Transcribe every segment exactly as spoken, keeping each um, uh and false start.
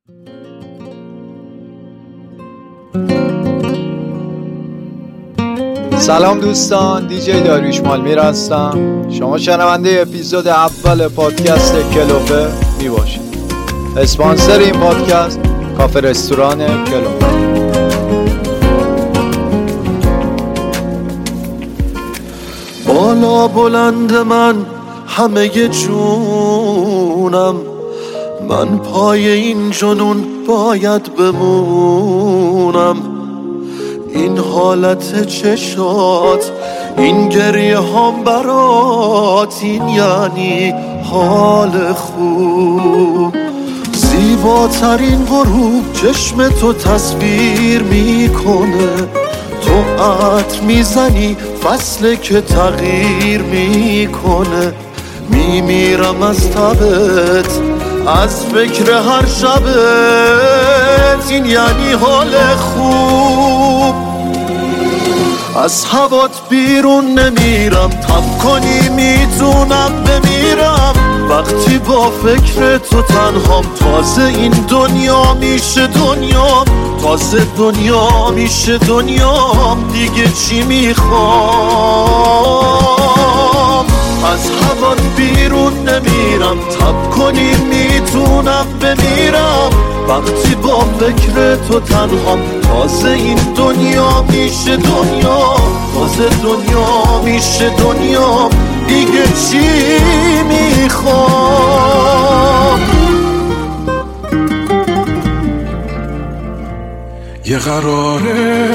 سلام دوستان، دیجی داریوش مالمیر هستم. شما شنونده اپیزود اول پادکست کلوپه می باشید. اسپانسر این پادکست کافه رستوران کلوپه. بالا بلند من همه جونم، من پای این جنون باید بمونم. این حالت چشات، این گریه هم برات، این یعنی حال خوب. زیباترین غروب چشم تو تصویر میکنه، تو عطر میزنی فصل که تغییر میکنه. میمیرم از تبت، از فکر هر شبت، این یعنی حال خوب. از هوات بیرون نمیرم، تب کنی میتونم بمیرم. وقتی با فکر تو تنهام، تازه این دنیا میشه دنیام، تازه دنیا میشه دنیام. دیگه چی میخوام؟ از هوات بیرون نمیرم، تب کنی میتونم بمیرم. وقتی با فکر تو تنهام، تازه این دنیا میشه دنیا، تازه دنیا میشه دنیا. دیگه چی میخوام؟ یه قراره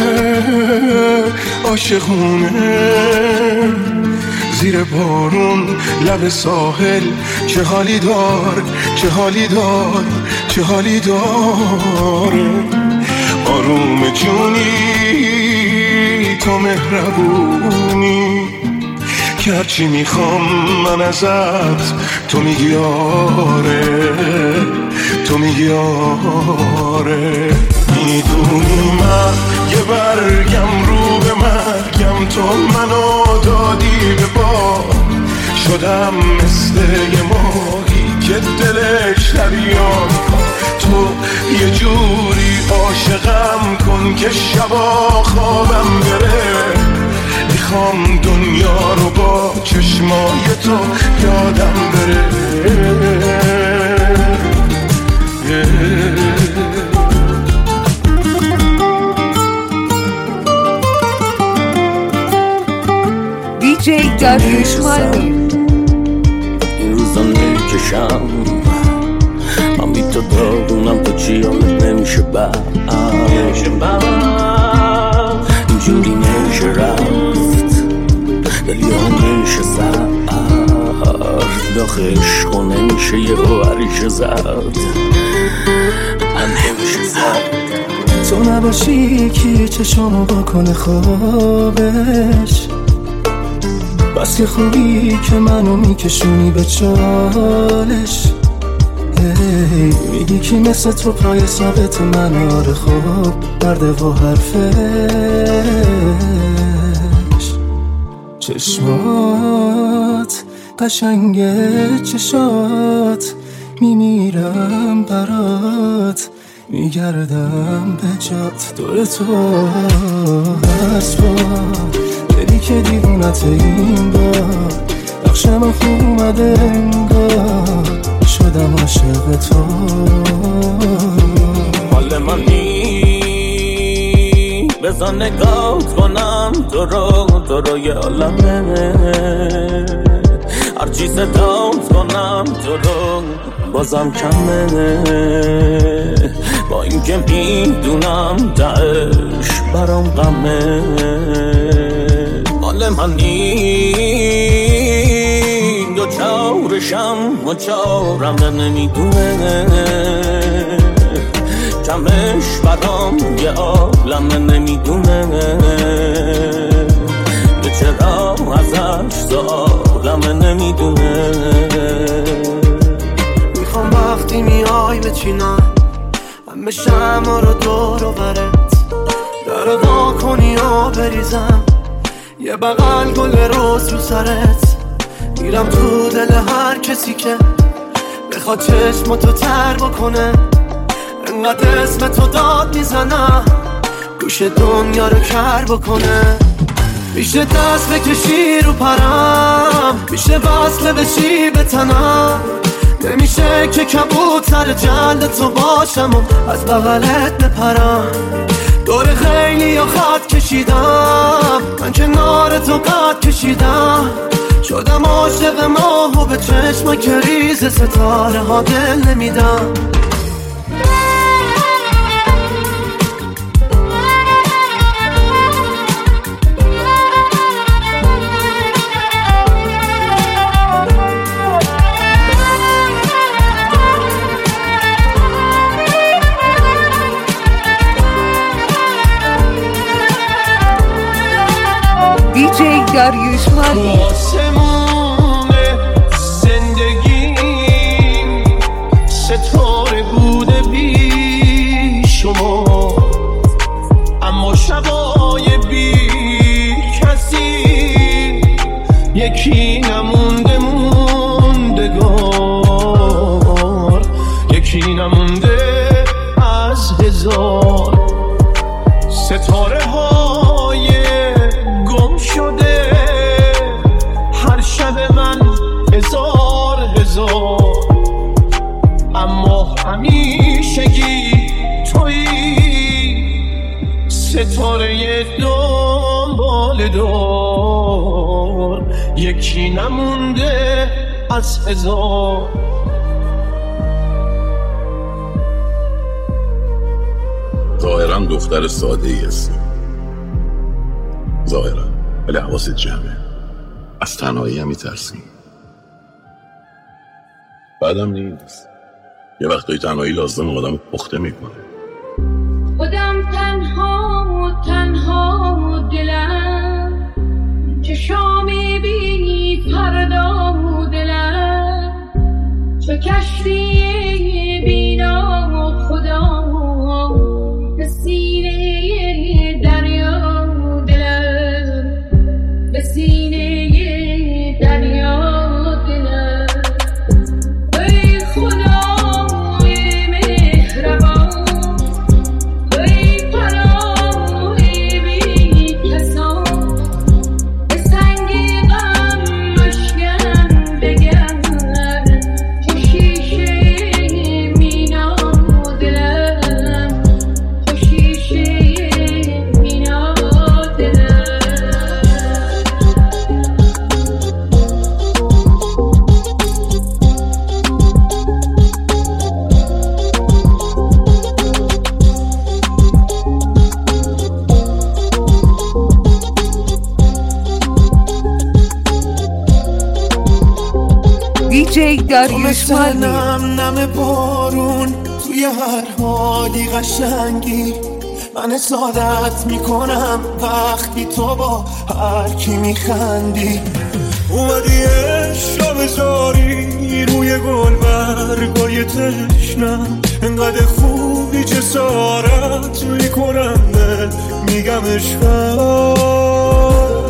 عاشقونه زیر بارون لب ساحل، چه حالی دار، چه حالی دار، چه حالی دار. آروم جونی تو مهربونی، که هرچی میخوام من ازت تو میگی آره، تو میگی آره. میدونی من یه برگم رو به مرگم، تو منو دادی به باد. شدم مثل یه ماهی که دلش دریا، تو یه جوری عاشقم کن که شبا خوابم بره. میخوام دنیا رو با چشمای تو یادم بره. دیجی داریوش مالمیر. این روزا نمیکشم، من بی تو داغونم، تو چی حالت نمیشه بر اینجوری نمیشه رفت، دلی ها نمیشه سر داخل عشق و نمیشه یه هوریش زد، من نمیشه زد. تو نباشی کی چشمو بکنه خوابش، بس که خوبی که منو میکشونی به چالش. هی میگی کی مثل تو پای ثابت من، آره خوب مرده و حرفش. چشمات قشنگه، چشات میمیرم برات، میگردم به جات دور تو هست با دلی که دیوونت این بار. نقش من خوب اومده انگار، شدم عاشق تو. حال من نی بزن نگات کنم تو رو، تو رو یه عالمه. هرچی ستات کنم تو رو بازم کمه، با این که میدونم دعش برام غمه. حال من این دو چارشم و چارم نمیدونه، کمش برام یه عالمه نمیدونه. به چرا ازش سوالمه نمیدونه. میخوام وقتی میای بچینم همه شمع رو دور و برت، در وا کنی و بریزم یه بغل گل روز رو سرت. میرم تو دل هر کسی که بخواد چشماتو تر بکنه، انقدر اسم تو داد میزنم گوش دنیا رو کر بکنه. میشه دست بکشی رو پرم، میشه وصله بشی به تنم، نمیشه که کبوتر جلد تو باشم و از بغلت بپرم. دور خیلی یا خط کشیدم، من کنار تو قد کشیدم، شدم عاشق ماه و به چشم که ریز ستاره ها دل نمیدم. دیجی داریوش مالی. آسمون زندگیم ستاره بوده بی شما، اما شبای بی کسی یکی نمونده موندگار، یکی نمونده از هزار ستاره های گم شده. هر شب من هزار هزار، اما همیشگی تویی ستاره دنبال دار، یکی نمونده از هزار. ظاهرا دختر ساده ای هستی، ظاهرا، ولی حواست جمعه. از تنهایی هم میترسی. بعدم نیست، یه وقتایی تنهایی لازم آدم پخته میکنه. خودم تنها و تنها و دلم چشامی بی فردا و دلم چه کشتی بینا و خدا به سینه دریا و دلم، به سینه دریا و دلم. ای خدای مهربان، ای پناه بی کسان، به سنگ غم مشکن بگر چو شیشه مینا و دلم، چو شیشه مینا و دلم. دیجی داریوش مالی. نم نم بارون توی هر حالی قشنگی، من سعادت میکنم وقتی تو با هر کی میخندی. اومدی عشق بذاری روی گل برگای تشنم، انقدر خوبی جسارت میکنم میگم عشقم.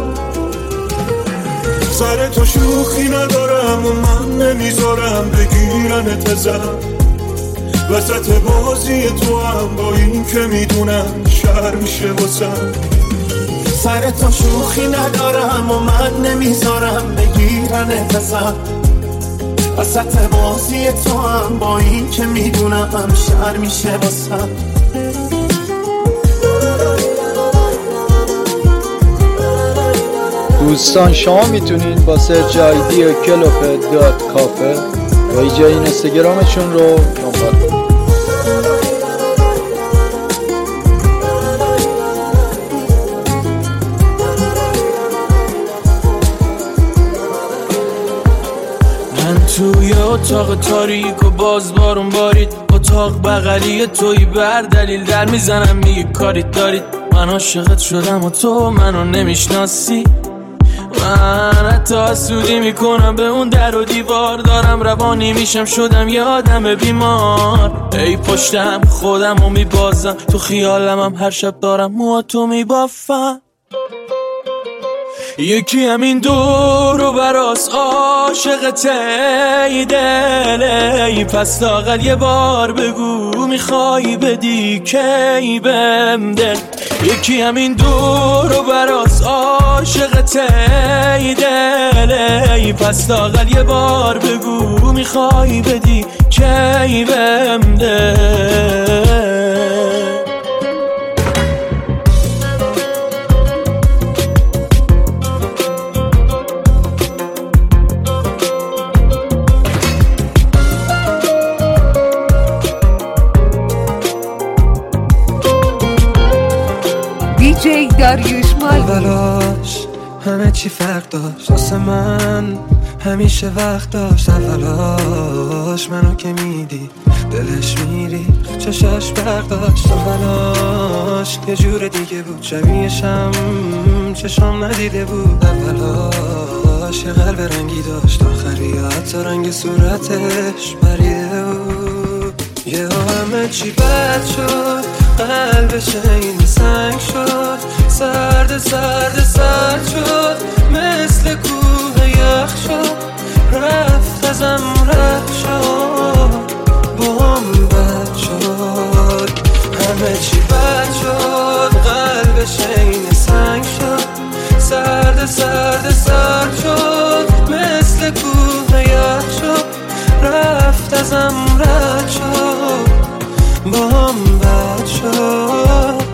سر تو شوخی ندارم و من نمیذارم بگیرن تزم، وسط بازی تو هم با این که میدونم شر میشه واسم. سر تو شوخی ندارم و من نمیذارم بگیرن تزم، وسط بازی تو هم با این که میدونم شر میشه واسم. دوستان شما میتونین با سرچ آیدی کلوپه دات کافه و ایجای اینستاگرامشون رو دنبال کنید. من توی اتاق تاریک و باز بارون بارید، اتاق بغلی توی بر دلیل در میزنم میگه کاریت دارید. من عاشقت شدم و تو منو نمیشناسی، من حتی حسودی میکنم به اون در و دیوار، دارم روانی میشم شدم یه آدم بیمار. ای پشتم خودم رو میبازم، تو خیالم هم هر شب دارم موهاتو میبافم. یکی همین دور و براس عاشقت ای دل، ای پس لااقل یه بار بگو میخوای بدی کی بهم دل. یکی همین دور و براس عاشقت ای دل، ای پس لااقل یه بار بگو میخوای بدی کی بهم دل. دیجی داریوش مالمی. اولاش همه چی فرق داشت واسه من، همیشه وقت داشت. اولاش منو که میدی دلش میری، چشاش برق داشت. اولاش یه جور دیگه بود، شبیهشم چشام ندیده بود. اولاش یه قلب رنگی داشت، آخری حتی رنگ صورتش پریده بود. یه همه چی بد شد، قلبش این سنگ شد، سرد سرد سرد شد، مثل کوه یخ شد، رفت ازم رد شد، با هم بد شد. همه چی بد شد، قلبش این سنگ شد، سرد سرد سرد شد، مثل کوه یخ شد، رفت ازم رد شد، با هم بد شد.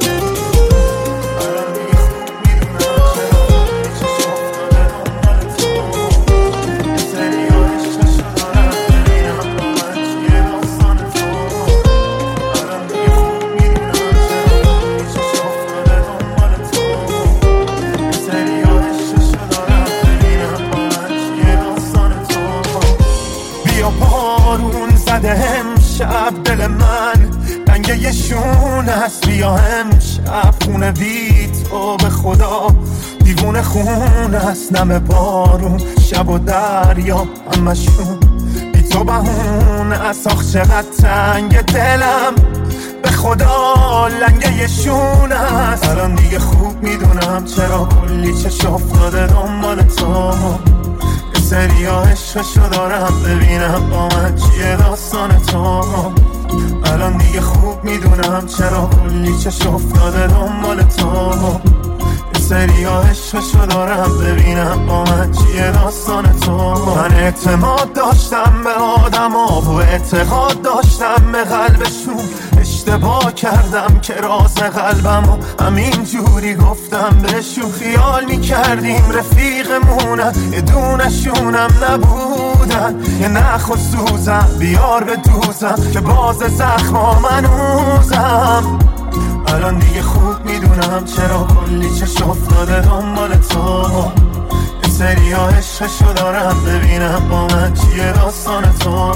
امشب دل من دنگه یه شون هست، بیا امشب خونه بی تو به خدا دیوونه خون هست. نم بارون شب و دریا همشون بی تو بهون است. آخ چقدر تنگ دلم به خدا لنگه یه شون هست. الان دیگه خوب میدونم چرا کلی چش افتاده دنبال تو، سریا عشقشو دارم ببینم با من چیه داستان تو. الان دیگه خوب میدونم چرا کلی چش افتاده دنبال تو، سریا عشقشو دارم ببینم با من چیه داستان تو. من اعتماد داشتم به آدم ها و اعتقاد داشتم به قلبشون، اشتباه کردم که راز قلبم و همین جوری گفتم بهشون. خیال میکردیم رفیقمونن، یه دونشونم نبودن، یه نخ و سوزم بیار به دوزم که باز زخما منوزم. الان دیگه خوب میدونم چرا کلی چش افتاده دنبال تو، این سریا عشقشو دارم ببینم با من چیه داستان تو.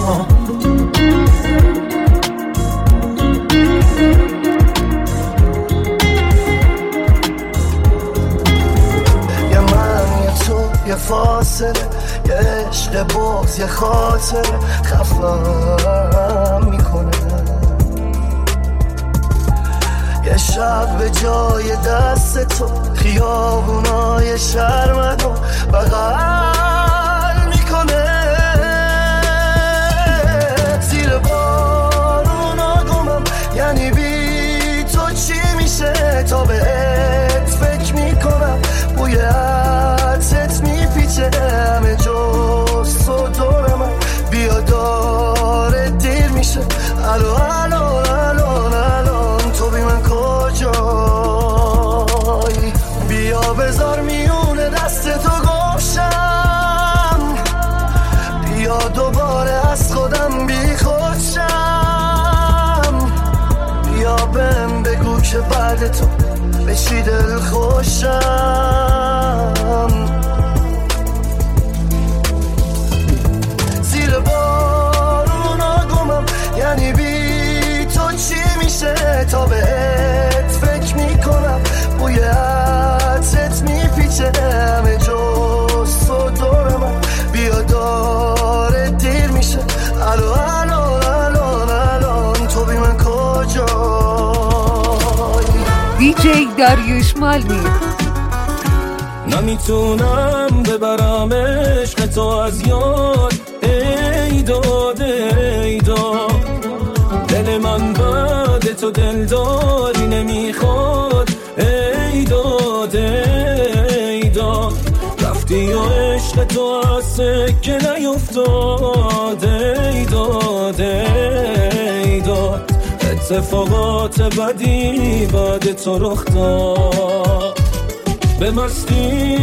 یه من یه تو یه فاصله، یه عشق باز یه خاطره خفم میکنه. یه شب به جای دست تو خیابونای شرمدو بغل میکنه. زیر بارونا گمم یعنی بی تو چی میشه، تا بهت فکر میکنم بوی عطرت میپیچه همه جز تو دور من. بیا داره دیر میشه، الو الو الو الان تو بی من کجایی؟ بیا بذار میونه دست تو گوشم، بیا دوباره از خودم بی خودشم. بیا بهم بگو که بعد تو به چی دل خوشم. زیر بارونا گمم یعنی بی تو چی میشه، تا بهت فکر میکنم بوی عطرت میپیچه همه جز تو دور من. بیا داره دیر میشه، الو الو الو الان تو بی من کجایی؟ دیجی داریوش مالمی. نمیتونم ببرم عشق تو از یاد. ای داد ای داد دل من بعد تو دلداری نمیخواد. ای داد ای داد رفتی و عشق تو از سکه نیفتاد. ای داد ای داد اتفاقات بدی بعد تو رخ داد. به مستی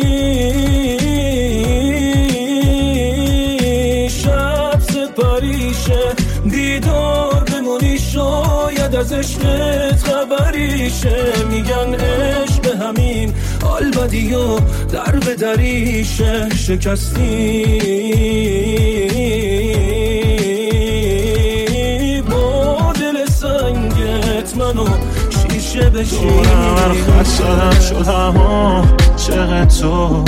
شب سپریشه دیدار بمونی شاید از عشقت خبریشه. میگن عشق به همین حال بدی و در به دریشه. شکستی با دل سنگت منو شیشه بشی. دورم خط شدم شدم و چقدر تو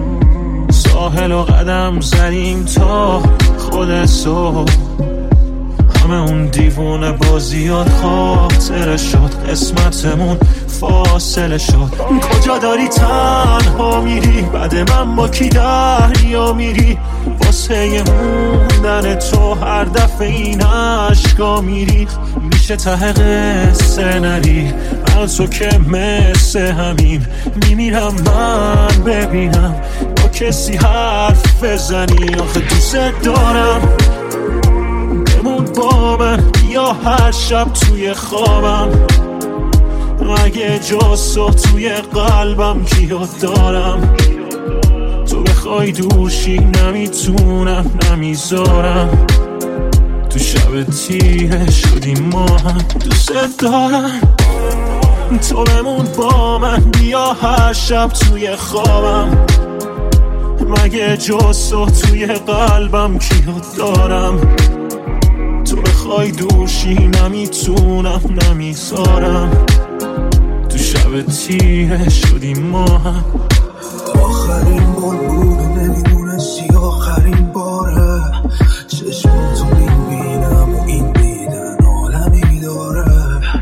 ساحل و قدم زدیم تا خود صبح. همه اون دیوونه بازیات خاطره شد قسمتمون فاصله شد. کجا داری تنها میری بعد من با کی دریا میری؟ واسه موندن تو هر دفعه این عشقا میری. میشه ته قصه نری من تو که مثل همین میمیرم من ببینم با کسی حرف بزنی. آخه دوست دارم بمون با من یا هر شب توی خوابم. اگه جز تو توی قلبم کیو دارم؟ تو بخوای دورشی نمیتونم نمیذارم. تو شب تیره شدیم ما هم دوست دارم. تو بمون با من بیا هر شب توی خوابم. مگه جز تو توی قلبم کیو دارم؟ تو بخوای دورشی نمیتونم نمیذارم. تو شب تیره شدیم ما هم. آخرین بار بود و نمیدونستی آخرین باره. چشم تو میبینم و این دیدن عالمی داره.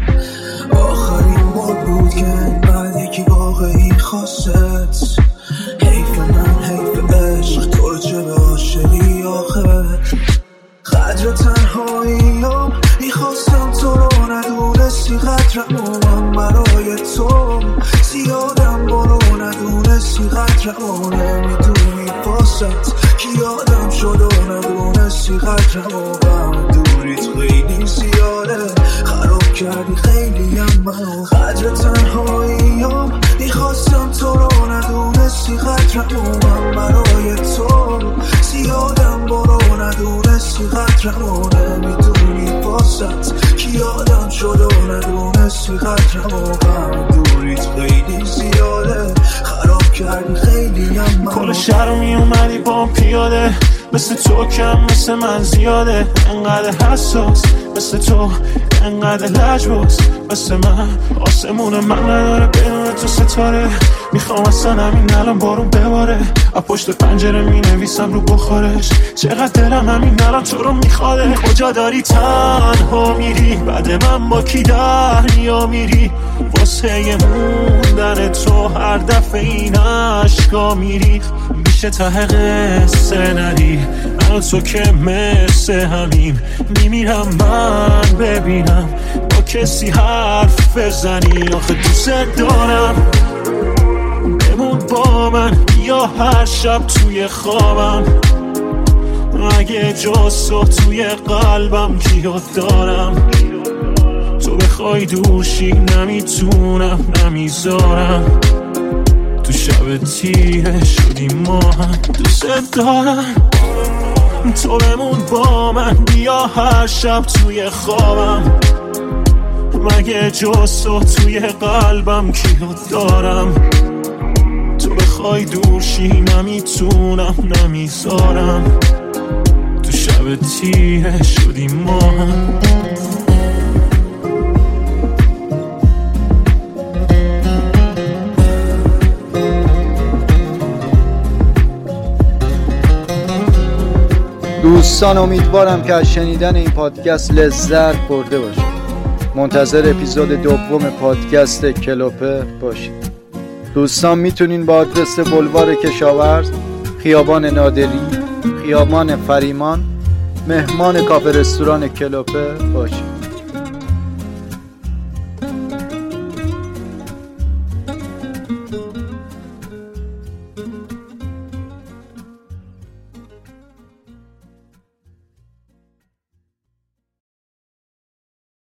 آخرین بار بود که بعد یکی واقعی خواست. حیف من حیف عشق تو رو چه به عاشقی آخه. قدر تنهاییم میخواستم تو رو ندونستی قدرم و من برای تو زیادم برو ندونستی قدرم و نمیدونی باست کی یادم شد و ندونستی قدرم و غم دوریت خیلی زیاده خراب کردی خیلی هم منو. قدر تنهاییم میخواستم تو رو ندونستی قدرم و من برای تو زیادم برو ندونستی قدرم و نمیدونی باست کی یادم شد و ندونستی قدرم و غم دوریت خیلی زیاده خراب کردی خیلی هم منو. کل شهر می اومدی با پیاده مثل تو کم مثل من زیاده. انقدر حساس مثل تو انقدر لجباز مثل من. آسمون من نداره بدون تو ستاره. میخوام اصلا همین الان بارون بباره. از پشت پنجره می نویسم رو بخارش. چقدر دلم همین الان تو رو میخواده. کجا داری تنها میری بعد من با کی دریا میری؟ واسه موندن تو هر دفعه این عشقا میری. میشه ته قصه نری من تو که مثل همین میمیرم من ببینم با کسی حرف بزنی. آخه دوست دارم بمون با من یا هر شب توی خوابم. اگه جز تو توی قلبم کیو دارم؟ تو بخوای دورشی نمیتونم نمیذارم. تو شب تیره شدیم ما هم دوست دارم. تو بمون با من بیا هر شب توی خوابم. مگه جز تو توی قلبم کیو دارم؟ تو بخوای دورشی نمیتونم نمیذارم. تو شب تیره شدیم ما هم. دوستان امیدوارم که از شنیدن این پادکست لذت برده باشید. منتظر اپیزود دوم پادکست کلوپه باشید. دوستان میتونین با آدرس بلوار کشاورز، خیابان نادری، خیابان فریمان، مهمان کافه رستوران کلوپه باشید.